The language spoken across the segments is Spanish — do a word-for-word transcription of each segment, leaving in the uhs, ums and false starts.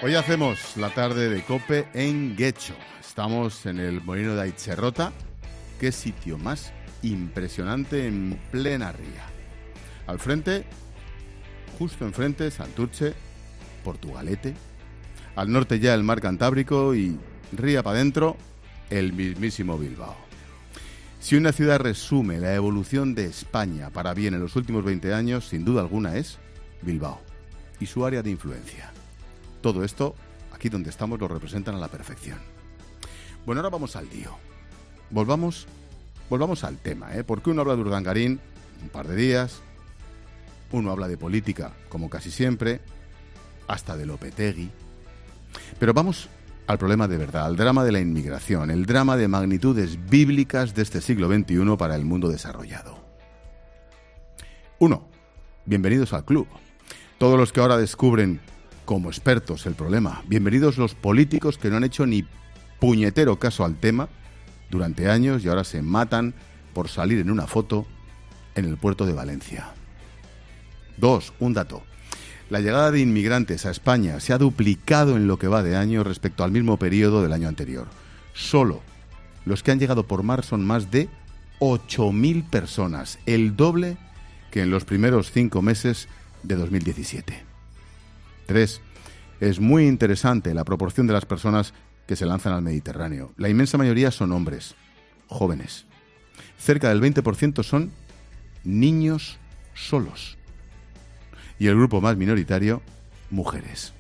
Hoy hacemos la tarde de COPE en Guecho. Estamos en el Molino de Aitxerrota. Qué sitio más impresionante en plena ría. Al frente, justo enfrente, Santurce, Portugalete. Al norte ya el mar Cantábrico y ría para adentro, el mismísimo Bilbao. Si una ciudad resume la evolución de España para bien en los últimos veinte años, sin duda alguna es Bilbao y su área de influencia. Todo esto, aquí donde estamos, lo representan a la perfección. Bueno, ahora vamos al lío. Volvamos, volvamos al tema, ¿eh? Porque uno habla de Urdangarín un par de días, uno habla de política, como casi siempre, hasta de Lopetegui. Pero vamos al problema de verdad, al drama de la inmigración, el drama de magnitudes bíblicas de este siglo veintiuno para el mundo desarrollado. Uno, bienvenidos al club. Todos los que ahora descubren como expertos el problema. Bienvenidos los políticos que no han hecho ni puñetero caso al tema durante años y ahora se matan por salir en una foto en el puerto de Valencia. Dos, un dato. La llegada de inmigrantes a España se ha duplicado en lo que va de año respecto al mismo periodo del año anterior. Solo los que han llegado por mar son más de ocho mil personas, el doble que en los primeros cinco meses de dos mil diecisiete. Tres, es muy interesante la proporción de las personas que se lanzan al Mediterráneo. La inmensa mayoría son hombres, jóvenes. Cerca del veinte por ciento son niños solos. Y el grupo más minoritario, mujeres.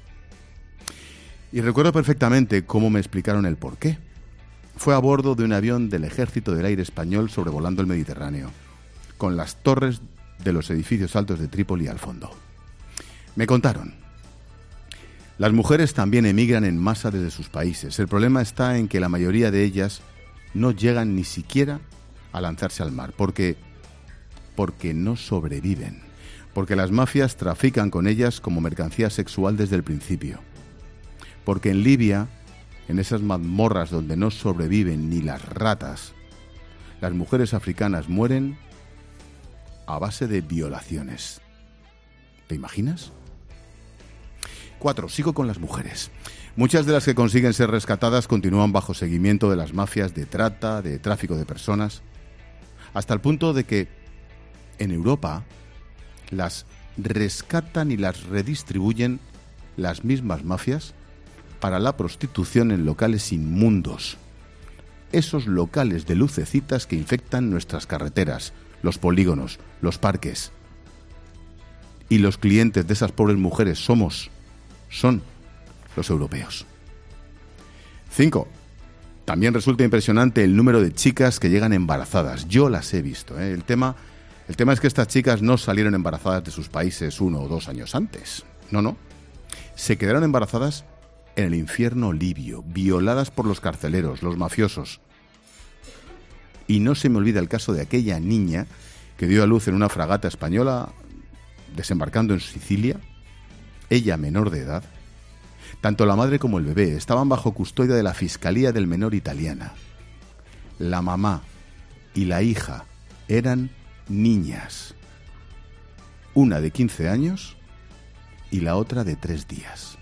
Y recuerdo perfectamente cómo me explicaron el porqué. Fue a bordo de un avión del Ejército del Aire Español sobrevolando el Mediterráneo, con las torres de los edificios altos de Trípoli al fondo. Me contaron. Las mujeres también emigran en masa desde sus países. El problema está en que la mayoría de ellas no llegan ni siquiera a lanzarse al mar, porque, porque no sobreviven, porque las mafias trafican con ellas como mercancía sexual desde el principio, porque en Libia, en esas mazmorras donde no sobreviven ni las ratas, las mujeres africanas mueren a base de violaciones. ¿Te imaginas? Cuatro, sigo con las mujeres. Muchas de las que consiguen ser rescatadas continúan bajo seguimiento de las mafias de trata, de tráfico de personas, hasta el punto de que en Europa las rescatan y las redistribuyen las mismas mafias para la prostitución en locales inmundos. Esos locales de lucecitas que infectan nuestras carreteras, los polígonos, los parques. Y los clientes de esas pobres mujeres somos... son los europeos. Cinco. También resulta impresionante el número de chicas que llegan embarazadas. Yo las he visto, ¿eh? El tema, el tema es que estas chicas no salieron embarazadas de sus países uno o dos años antes. No, no. Se quedaron embarazadas en el infierno libio, violadas por los carceleros, los mafiosos. Y no se me olvida el caso de aquella niña que dio a luz en una fragata española desembarcando en Sicilia. Ella menor de edad, tanto la madre como el bebé estaban bajo custodia de la Fiscalía del Menor italiana. La mamá y la hija eran niñas, una de quince años y la otra de tres días.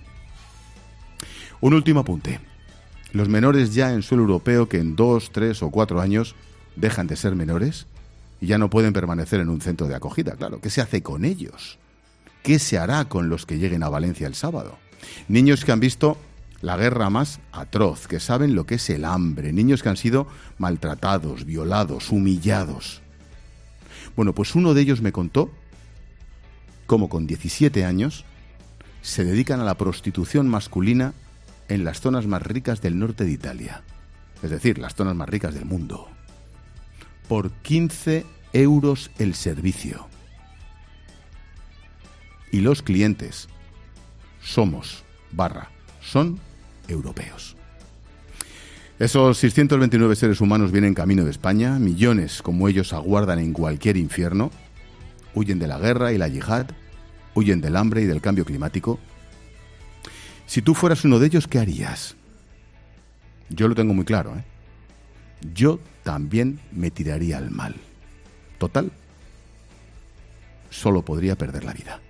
Un último apunte. Los menores ya en suelo europeo que en dos, tres o cuatro años dejan de ser menores y ya no pueden permanecer en un centro de acogida. Claro, ¿qué se hace con ellos? ¿Qué se hará con los que lleguen a Valencia el sábado? Niños que han visto la guerra más atroz, que saben lo que es el hambre, niños que han sido maltratados, violados, humillados. Bueno, pues uno de ellos me contó cómo con diecisiete años se dedican a la prostitución masculina en las zonas más ricas del norte de Italia, es decir, las zonas más ricas del mundo, por quince euros el servicio. Y los clientes somos, barra, son europeos. Esos seiscientos veintinueve seres humanos vienen camino de España, millones como ellos aguardan en cualquier infierno, huyen de la guerra y la yihad, huyen del hambre y del cambio climático. Si tú fueras uno de ellos, ¿qué harías? Yo lo tengo muy claro, ¿eh? Yo también me tiraría al mal. Total, solo podría perder la vida.